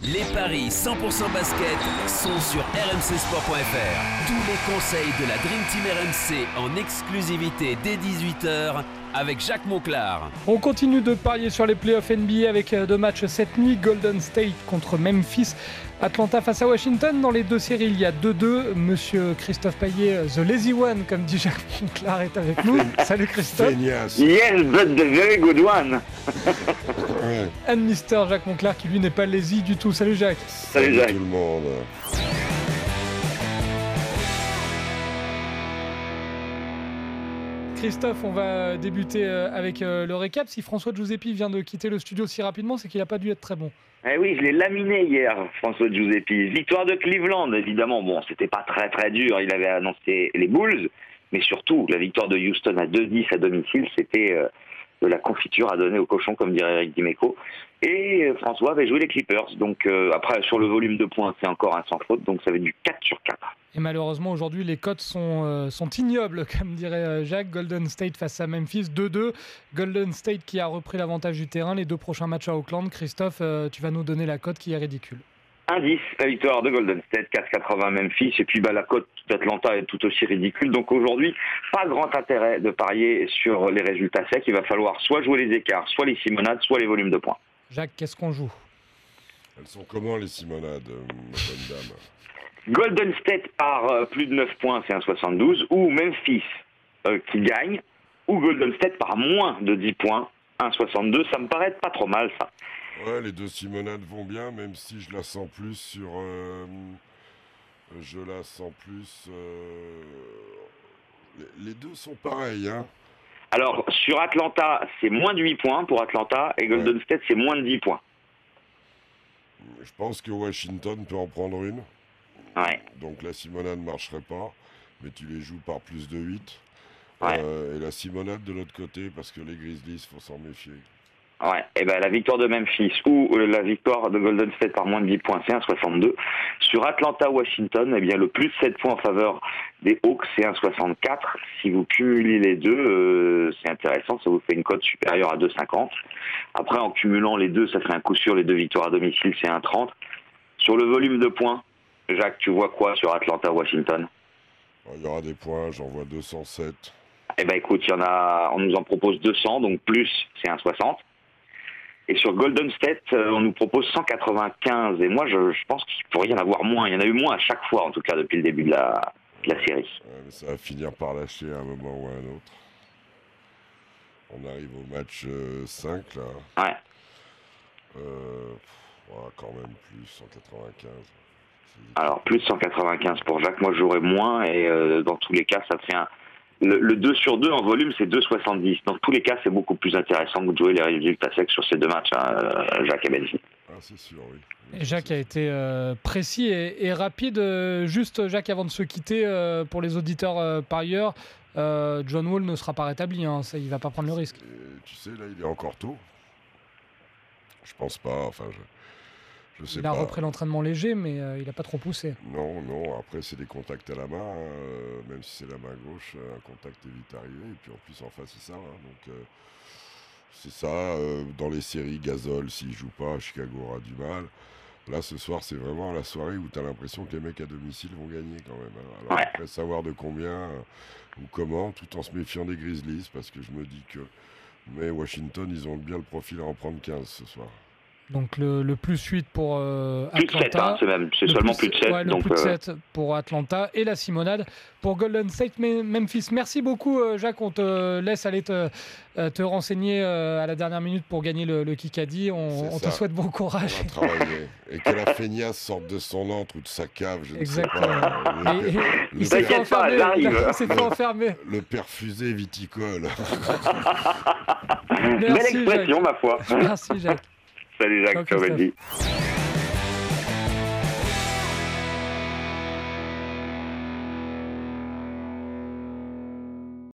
Les paris 100% basket sont sur rmcsport.fr. Tous les conseils de la Dream Team RMC en exclusivité dès 18h avec Jacques Monclar. On continue de parier sur les playoffs NBA avec deux matchs cette nuit. Golden State contre Memphis. Atlanta face à Washington. Dans les deux séries, il y a 2-2. Monsieur Christophe Payet, the lazy one, comme dit Jacques Monclar, est avec nous. Salut Christophe. Yes, but the very good one. And Mister Jacques Monclar qui lui n'est pas lazy du tout. Salut Jacques. Salut Jacques. Tout le monde. Christophe, on va débuter avec le récap. Si François Giuseppi vient de quitter le studio si rapidement, c'est qu'il n'a pas dû être très bon. Eh oui, je l'ai laminé hier, François Giuseppi. Victoire de Cleveland, évidemment. Bon, c'était pas très très dur. Il avait annoncé les Bulls, mais surtout la victoire de Houston à 2-10 à domicile, c'était de la confiture à donner au cochon, comme dirait Eric Dimeco. Et François avait joué les Clippers. Donc après, sur le volume de points, c'est encore un sans faute. Donc ça va être du 4 sur 4. Et malheureusement, aujourd'hui, les cotes sont ignobles, comme dirait Jacques. Golden State face à Memphis, 2-2. Golden State qui a repris l'avantage du terrain. Les deux prochains matchs à Auckland. Christophe, tu vas nous donner la cote qui est ridicule. 1-10, la victoire de Golden State, 4,80 Memphis. Et puis la cote d'Atlanta est tout aussi ridicule. Donc aujourd'hui, pas grand intérêt de parier sur les résultats secs. Il va falloir soit jouer les écarts, soit les simonades, soit les volumes de points. Jacques, qu'est-ce qu'on joue ? Elles sont comment les simonades, ma bonne dame ? Golden State par plus de 9 points, c'est 1,72, ou Memphis qui gagne, ou Golden State par moins de 10 points, 1,62. Ça me paraît pas trop mal, ça. Ouais, les deux simonades vont bien, même si je la sens plus sur... Les deux sont pareils, hein. Alors, sur Atlanta, c'est moins de 8 points pour Atlanta, et Golden State, c'est moins de 10 points. Je pense que Washington peut en prendre une. Ouais. Donc la simonade ne marcherait pas, mais tu les joues par plus de 8. Ouais. Et la simonade de l'autre côté, parce que les Grizzlies, il faut s'en méfier. Ouais, et la victoire de Memphis ou la victoire de Golden State par moins de 10 points, c'est 1,62. Sur Atlanta-Washington, eh bien, le plus de 7 points en faveur des Hawks, c'est 1,64. Si vous cumulez les deux, c'est intéressant, ça vous fait une cote supérieure à 2,50. Après, en cumulant les deux, ça ferait un coup sûr, les deux victoires à domicile, c'est 1,30. Sur le volume de points, Jacques, tu vois quoi sur Atlanta-Washington ? Il y aura des points, j'en vois 207. Eh ben écoute, on nous en propose 200, donc plus, c'est 1,60. Et sur Golden State, on nous propose 195. Et moi, je pense qu'il pourrait y en avoir moins. Il y en a eu moins à chaque fois, en tout cas, depuis le début de la série. Mais ça va finir par lâcher à un moment ou à un autre. On arrive au match 5, là. Ouais. Quand même plus, 195. Alors, plus 195 pour Jacques. Moi, j'aurais moins. Et dans tous les cas, ça fait le 2 sur 2 en volume, c'est 2,70. Dans tous les cas, c'est beaucoup plus intéressant que de jouer les résultats secs sur ces deux matchs, Jacques et Benji. Ah, c'est sûr, oui. Et Jacques a été précis et rapide. Juste, Jacques, avant de se quitter, pour les auditeurs parieurs, John Wall ne sera pas rétabli. Hein, ça, il ne va pas prendre le risque. Tu sais, là, il est encore tôt. Je pense pas. Enfin, je sais pas. Il a repris l'entraînement léger, mais il n'a pas trop poussé. Non. Après, c'est des contacts à la main. Même si c'est la main gauche, un contact est vite arrivé. Et puis, en plus, en face, c'est ça. Donc, c'est ça. Dans les séries, Gasol, s'il joue pas, Chicago aura du mal. Là, ce soir, c'est vraiment la soirée où tu as l'impression que les mecs à domicile vont gagner quand même. Alors, après, savoir de combien ou comment, tout en se méfiant des Grizzlies, parce que je me dis que Washington, ils ont bien le profil à en prendre 15 ce soir. Donc le plus 8 pour plus Atlanta. 7, hein, c'est seulement plus de 7. Ouais, le donc, plus de 7 pour Atlanta et la simonade pour Golden State Memphis. Merci beaucoup Jacques, on te laisse aller te renseigner à la dernière minute pour gagner le Kikadi. On te souhaite bon courage. On va travailler. Et que la feignasse sorte de son antre ou de sa cave, je Exactement. ne sais pas. Il s'est fait enfermer. Il s'est fait enfermer. Le perfusé viticole. Belle expression, ma foi. Merci Jacques. Salut Jacques, ciao Benji.